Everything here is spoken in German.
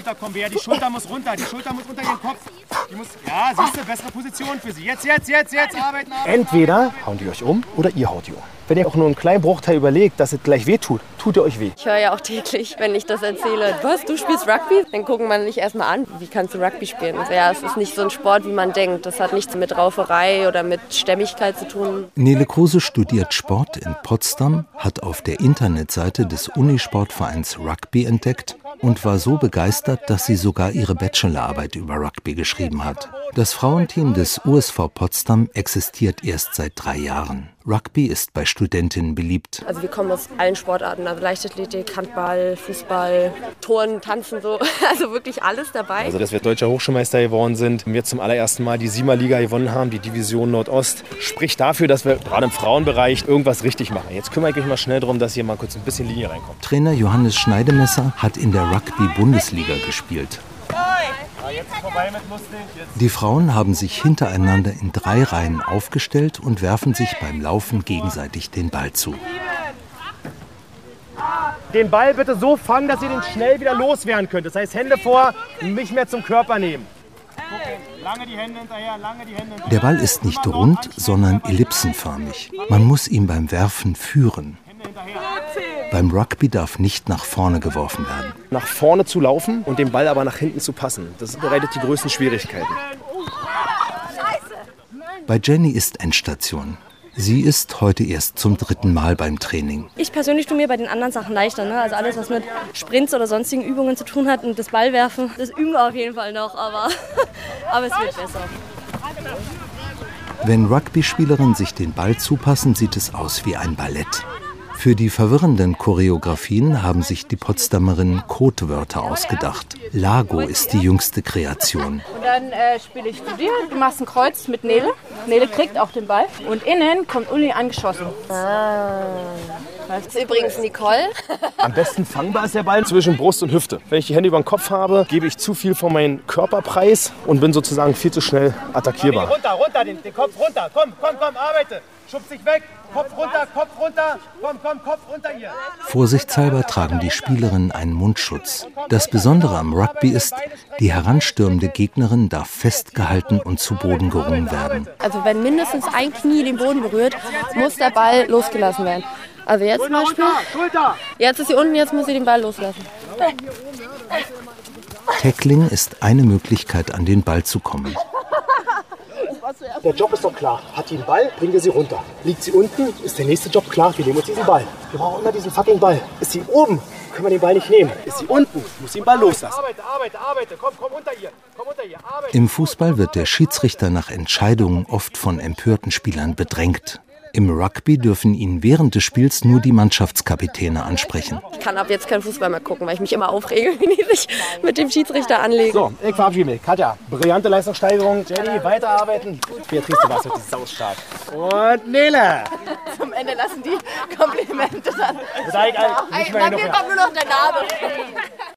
runterkommen, Bea. Die Schulter muss runter. Die Schulter muss unter den Kopf. Die muss, ja, siehst du, bessere Position für sie. Jetzt. Arbeiten. Entweder hauen die euch um oder ihr haut die um. Wenn ihr auch nur einen kleinen Bruchteil überlegt, dass es gleich weh tut, tut ihr euch weh. Ich höre ja auch täglich, wenn ich das erzähle, was, du spielst Rugby? Dann gucken man nicht erstmal an, wie kannst du Rugby spielen? Ja, es ist nicht so ein Sport, wie man denkt. Das hat nichts mit Rauferei oder mit Stämmigkeit zu tun. Nele Kruse studiert Sport in Potsdam, hat auf der Internetseite des Unisportvereins Rugby entdeckt und war so begeistert, dass sie sogar ihre Bachelorarbeit über Rugby geschrieben hat. Das Frauenteam des USV Potsdam existiert erst seit 3 Jahren. Rugby ist bei Studentinnen beliebt. Also wir kommen aus allen Sportarten, also Leichtathletik, Handball, Fußball, Turnen, Tanzen, so. Also wirklich alles dabei. Also dass wir deutscher Hochschulmeister geworden sind, wir zum allerersten Mal die Siemer-Liga gewonnen haben, die Division Nordost, spricht dafür, dass wir gerade im Frauenbereich irgendwas richtig machen. Jetzt kümmere ich mich mal schnell darum, dass hier mal kurz ein bisschen Linie reinkommt. Trainer Johannes Schneidemesser hat in der Rugby-Bundesliga gespielt. Die Frauen haben sich hintereinander in 3 Reihen aufgestellt und werfen sich beim Laufen gegenseitig den Ball zu. Den Ball bitte so fangen, dass ihr den schnell wieder loswerden könnt. Das heißt, Hände vor, nicht mehr zum Körper nehmen. Lange die Hände hinterher. Der Ball ist nicht rund, sondern ellipsenförmig. Man muss ihn beim Werfen führen. Beim Rugby darf nicht nach vorne geworfen werden. Nach vorne zu laufen und den Ball aber nach hinten zu passen, das bereitet die größten Schwierigkeiten. Bei Jenny ist Endstation. Sie ist heute erst zum 3. Mal beim Training. Ich persönlich tue mir bei den anderen Sachen leichter, ne? Also alles, was mit Sprints oder sonstigen Übungen zu tun hat und das Ballwerfen, das üben wir auf jeden Fall noch, aber es wird besser. Wenn Rugby-Spielerinnen sich den Ball zupassen, sieht es aus wie ein Ballett. Für die verwirrenden Choreografien haben sich die Potsdamerinnen Codewörter ausgedacht. Lago ist die jüngste Kreation. Und dann spiele ich zu dir, du machst ein Kreuz mit Nele. Nele kriegt auch den Ball und innen kommt Uli angeschossen. Das ist übrigens Nicole. Am besten fangbar ist der Ball zwischen Brust und Hüfte. Wenn ich die Hände über den Kopf habe, gebe ich zu viel von meinem Körperpreis und bin sozusagen viel zu schnell attackierbar. Runter, den Kopf runter. Komm, arbeite. Schub dich weg. Kopf runter. Komm, Kopf runter hier. Vorsichtshalber tragen die Spielerinnen einen Mundschutz. Das Besondere am Rugby ist, die heranstürmende Gegnerin darf festgehalten und zu Boden gerungen werden. Also wenn mindestens ein Knie den Boden berührt, muss der Ball losgelassen werden. Also jetzt zum Beispiel, jetzt ist sie unten, jetzt muss sie den Ball loslassen. Tackling ist eine Möglichkeit, an den Ball zu kommen. Der Job ist doch klar. Hat die einen Ball, bringen wir sie runter. Liegt sie unten, ist der nächste Job klar. Wir nehmen uns diesen Ball. Wir brauchen immer diesen fucking Ball. Ist sie oben, können wir den Ball nicht nehmen. Ist sie unten, muss sie den Ball loslassen. Arbeite. Komm unter hier. Arbeite. Im Fußball wird der Schiedsrichter nach Entscheidungen oft von empörten Spielern bedrängt. Im Rugby dürfen ihn während des Spiels nur die Mannschaftskapitäne ansprechen. Ich kann ab jetzt keinen Fußball mehr gucken, weil ich mich immer aufrege, wenn die sich mit dem Schiedsrichter anlegen. So, ich verabschiede mich. Katja, brillante Leistungssteigerung. Jenny, weiterarbeiten. Beatrice, du warst heute saustark. Und Nele. Zum Ende lassen die Komplimente dann. Mir kommt nur noch der Name.